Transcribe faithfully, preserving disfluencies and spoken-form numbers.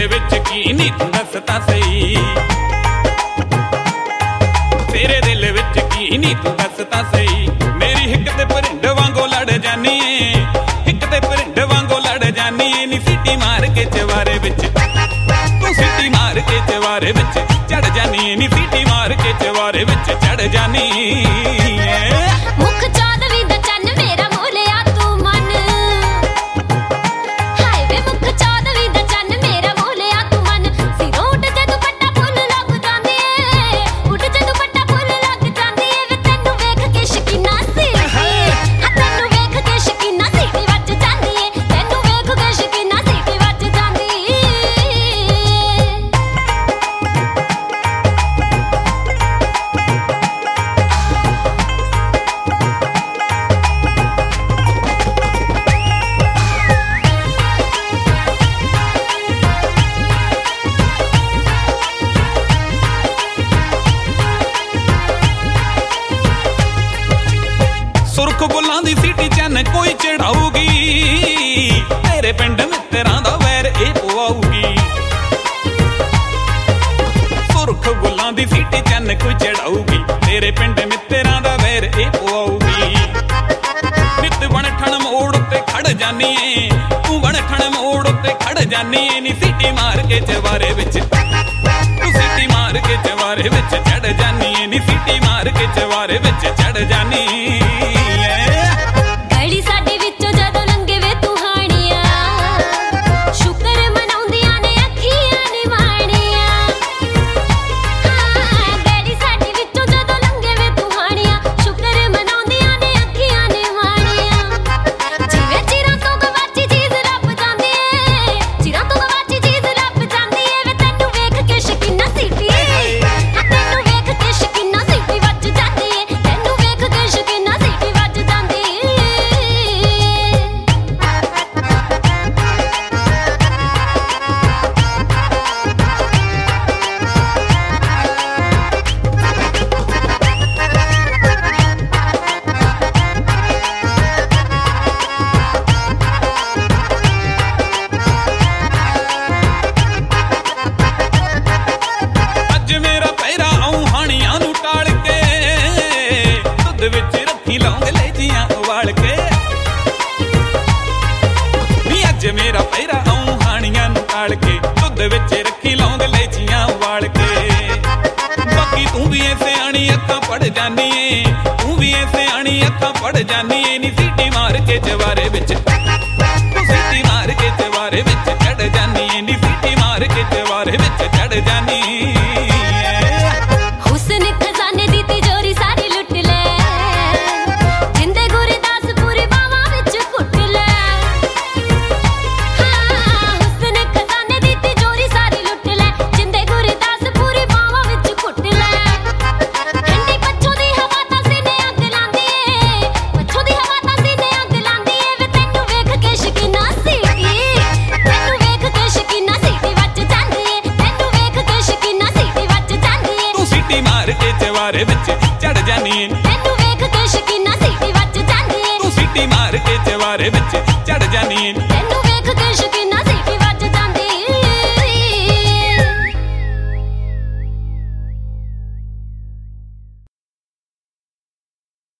विच की नी तू दस तां सही, तेरे दिल विच की नी तू दस तां सही। मेरी हिक ते परिंड वांगो लड़ जानी है, हिक ते परिंड वांगो लड़ जानी है नी सीटी मार के चवारे विच, तू सीटी मार के चवारे विच चढ़ जानी है नी सीटी मार के चवारे विच चढ़ जानी है। मुख चौदवी दा चन्न मेरा मोलिया तू मन, हाय वे मुख चौदवी दा चन्न मेरा मोलिया तू मन। सिरों उठ जे दुपट्टा फुल लग जांदी ए, उठ जे दुपट्टा फुल लग जांदी ए वे तैनू वेख के शकीना सीटी, हां तैनू वेख के शकीना सीटी वज जांदी ए, तैनू वेख के शकीना सीटी वज जांदी ए। सुरख बुलां दी सीटी चन कोई चढ़ाऊगी, तेरे पिंड मित्तरां दा वैर ए पवाऊगी। सुरख बुलां दी सीटी चन कोई चढ़ाऊगी, तेरे पिंड मित्तरां दा वैर ए पवाऊगी। नित बण ठण मोड़ उत्ते खड़ जानी है, तू बण ठण मोड़ उत्ते खड़ जानी है नी सीटी मार के चवारे विच, तू सीटी मार के चवारे विच चढ़ जानी है नी सीटी मार के चवारे विच चढ़ जानी है। गली साडे विचों जदों लंघे वे तू हाणिया, शुकर मनाउंदियां ने अखियां नी माणिया। हां गली साडे विचों जदों लंघे वे तू हाणिया, शुकर मनाउंदियां ने अखियां नी माणिया। जिवें चिरां तो गवाची चीज़ लभ जांदी ए, चिरां तो गवाची चीज़ लभ जांदी ए वे तैनू वेख के शकीना सीटी, हां तैनू वेख के शकीना सीटी वज जांदी ए, तैनू वेख के शकीना सीटी वज जांदी ए। अज मेरा पैरा आऊं हाणियां नू टाल के, दुध विच रखी लौंग लेजियां उबाल के। नी अज मेरा पैरा आऊं हाणियां नू टाल के, दुध विच रखी लौंग लेजियां उबाल के। बाकी तू भी ऐ सियाणी अखां पड़ जानी है, तू भी ऐ सियाणी अखां पड़ जानी है नी सीटी मार के चवारे विच, तू सीटी मार के चवारे विच चढ़ जानी है नी सीटी मार के चवारे विच चढ़ जानी है। हुस्न खजाने दी तिजोरी सारी लुट ले, जिंदे गुरदास पूरी बावां विच घुट ले। हां हुस्न खजाने दी तिजोरी सारी लुट ले, जिंदे गुरदास पूरी बावां विच घुट ले। ठंडी पच्छों दी हवा तां सीने अग लांदी ए, पच्छों दी हवा तां सीने अग लांदी ए वे तैनू वेख के शकीना सीटी, तैनू वेख के शकीना सीटी वज जांदी ए, तैनू वेख के शकीना सीटी वज जांदी ए। तू सीटी मार के चवारे विच चढ़ जानी है, तैनू वेख के शकीना सीटी वज जांदी ए। तू सीटी मार के चवारे विच चढ़ जानी है।